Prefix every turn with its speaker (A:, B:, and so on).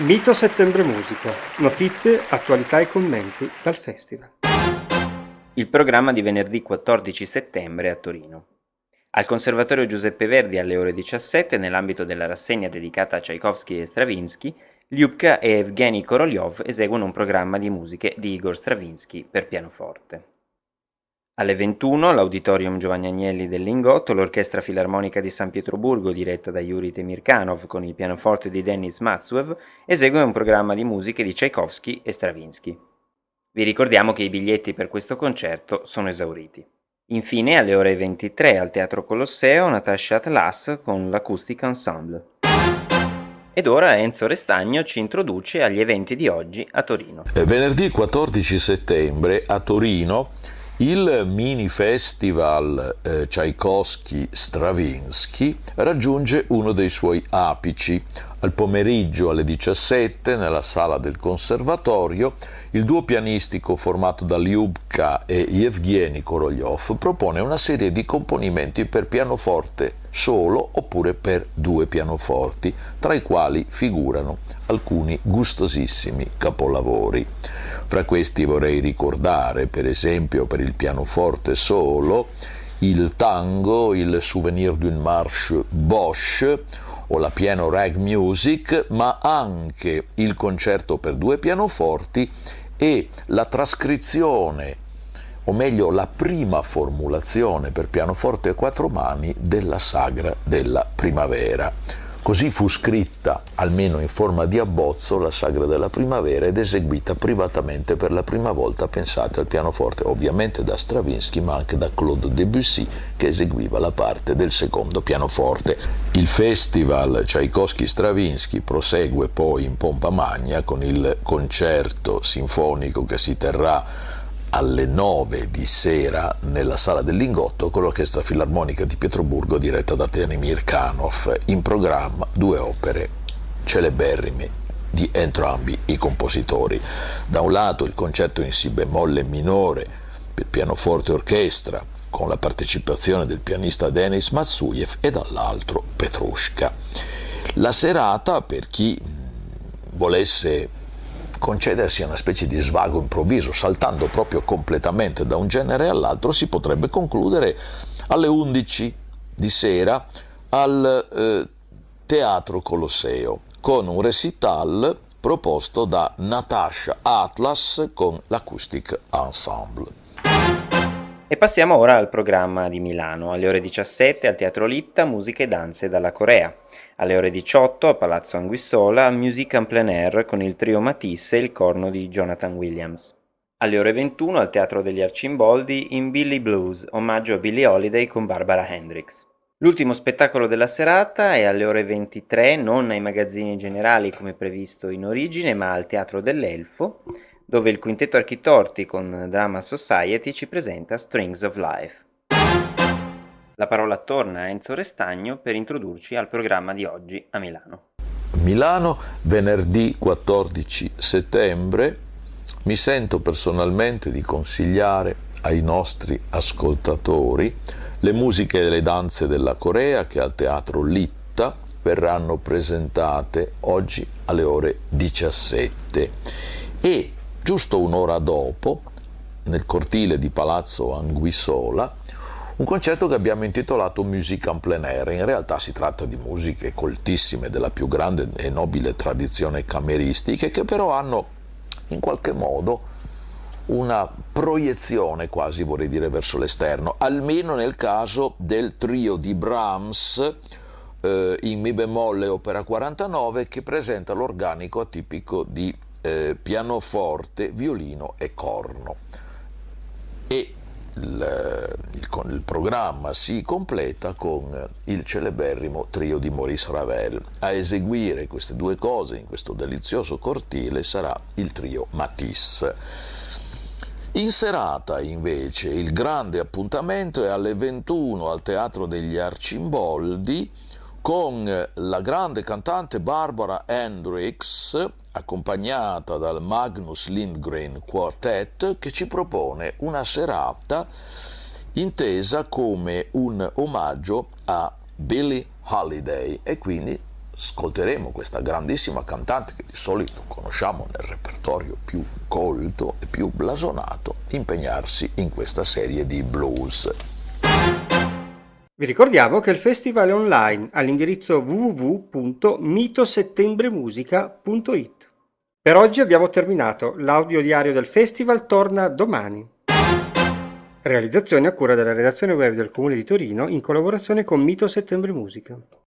A: Mito Settembre Musica. Notizie, attualità e commenti dal festival.
B: Il programma di venerdì 14 settembre a Torino. Al Conservatorio Giuseppe Verdi alle ore 17, nell'ambito della rassegna dedicata a Tchaikovsky e Stravinsky, Lyubka e Evgeny Korolyov eseguono un programma di musiche di Igor Stravinsky per pianoforte. Alle 21, all'Auditorium Giovanni Agnelli del Lingotto, l'Orchestra Filarmonica di San Pietroburgo, diretta da Yuri Temirkanov con il pianoforte di Denis Matsuev, esegue un programma di musiche di Tchaikovsky e Stravinsky. Vi ricordiamo che i biglietti per questo concerto sono esauriti. Infine, alle ore 23 al Teatro Colosseo, Natasha Atlas con l'Acoustic Ensemble. Ed ora Enzo Restagno ci introduce agli eventi di oggi a Torino.
C: Venerdì 14 settembre a Torino il mini festival Tchaikovsky-Stravinsky raggiunge uno dei suoi apici. Al pomeriggio alle 17 nella sala del Conservatorio il duo pianistico formato da Lyubka e Evgeny Korolyov propone una serie di componimenti per pianoforte solo oppure per due pianoforti, tra i quali figurano alcuni gustosissimi capolavori. Fra questi vorrei ricordare, per esempio, per il pianoforte solo, il tango, il Souvenir d'une marche Bosch o la Piano Rag Music, ma anche il concerto per due pianoforti e la trascrizione, o meglio la prima formulazione per pianoforte a quattro mani della Sagra della Primavera. Così fu scritta, almeno in forma di abbozzo, la Sagra della Primavera ed eseguita privatamente per la prima volta, pensate, al pianoforte, ovviamente da Stravinsky, ma anche da Claude Debussy, che eseguiva la parte del secondo pianoforte. Il festival Tchaikovsky-Stravinsky prosegue poi in pompa magna con il concerto sinfonico che si terrà alle 9 di sera nella Sala del Lingotto con l'Orchestra Filarmonica di Pietroburgo diretta da Temirkanov. In programma due opere celeberrime di entrambi i compositori. Da un lato il concerto in si bemolle minore per pianoforte e orchestra con la partecipazione del pianista Denis Matsuev e dall'altro Petrushka. La serata, per chi volesse concedersi una specie di svago improvviso, saltando proprio completamente da un genere all'altro, si potrebbe concludere alle 11 di sera al Teatro Colosseo con un recital proposto da Natasha Atlas con l'Acoustic Ensemble.
B: E passiamo ora al programma di Milano. Alle ore 17 al Teatro Litta, musiche e danze dalla Corea. Alle ore 18 a Palazzo Anguissola, musique en plein air con il trio Matisse e il corno di Jonathan Williams. Alle ore 21 al Teatro degli Arcimboldi in Billy Blues, omaggio a Billie Holiday con Barbara Hendricks. L'ultimo spettacolo della serata è alle ore 23, non ai magazzini generali come previsto in origine, ma al Teatro dell'Elfo, dove il quintetto Architorti con Drama Society ci presenta Strings of Life. La parola torna a Enzo Restagno per introdurci al programma di oggi a Milano.
C: Milano, venerdì 14 settembre, mi sento personalmente di consigliare ai nostri ascoltatori le musiche e le danze della Corea che al Teatro Litta verranno presentate oggi alle ore 17 e giusto un'ora dopo, nel cortile di Palazzo Anguissola, un concerto che abbiamo intitolato Musique en plein air. In realtà si tratta di musiche coltissime della più grande e nobile tradizione cameristica, che però hanno in qualche modo una proiezione quasi, vorrei dire, verso l'esterno, almeno nel caso del trio di Brahms in Mi bemolle opera 49, che presenta l'organico atipico di pianoforte, violino e corno. E il programma si completa con il celeberrimo trio di Maurice Ravel. A eseguire queste due cose in questo delizioso cortile sarà il trio Matisse. In serata invece il grande appuntamento è alle 21 al Teatro degli Arcimboldi con la grande cantante Barbara Hendricks, accompagnata dal Magnus Lindgren Quartet, che ci propone una serata intesa come un omaggio a Billie Holiday e quindi ascolteremo questa grandissima cantante che di solito conosciamo nel repertorio più colto e più blasonato impegnarsi in questa serie di blues.
A: Vi ricordiamo che il festival è online all'indirizzo www.mitosettembremusica.it. Per oggi abbiamo terminato, l'audio diario del festival torna domani. Realizzazione a cura della redazione web del Comune di Torino in collaborazione con Mito Settembre Musica.